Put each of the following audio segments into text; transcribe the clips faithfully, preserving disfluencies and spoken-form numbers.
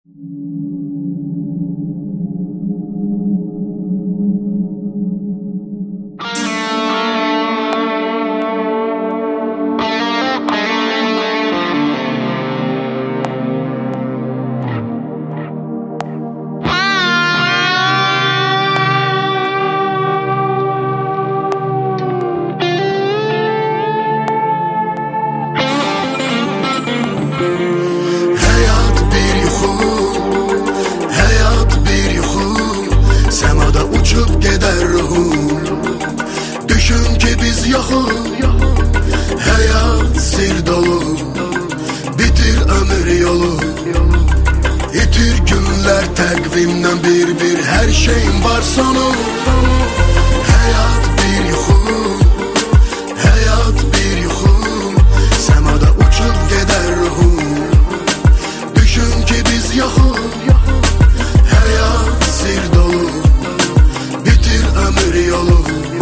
Düşün ki biz yoxuq, həyat sir dolu. Bitir ömür yolu, itir günlər təqvimdən bir-bir. Hər şeyin var sonu. Həyat bir yuxu, həyat bir yuxu, səmada uçub gedər ruhum. Düşün ki biz yoxuq, həyat sir dolu. Bitir ömür yolu,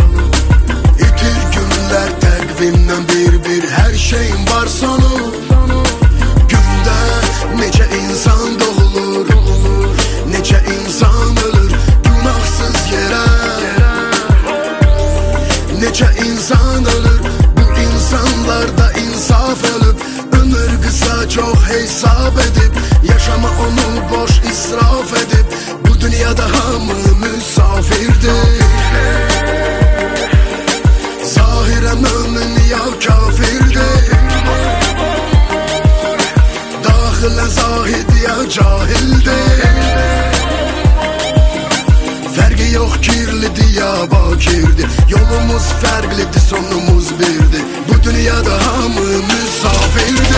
təqvimdən bir-bir. Hər şeyin var sonu. Gündə necə insan doğulur, necə insan ölür günahsız yerə. Necə insan ölür, bu insanlarda insaf ölüb. Ömür qısa çox hesab edib, yaşama onu boş israf edib. Bu dünyada hamı müsafirdir. Zahirə mömin ya kafirdir, daxilən zahid ya cahildir. Fərqi yox kirlidir ya bakirdir. Yolumuz fərqlidir, sonumuz birdir. Bu dünyada hamı müsafirdir.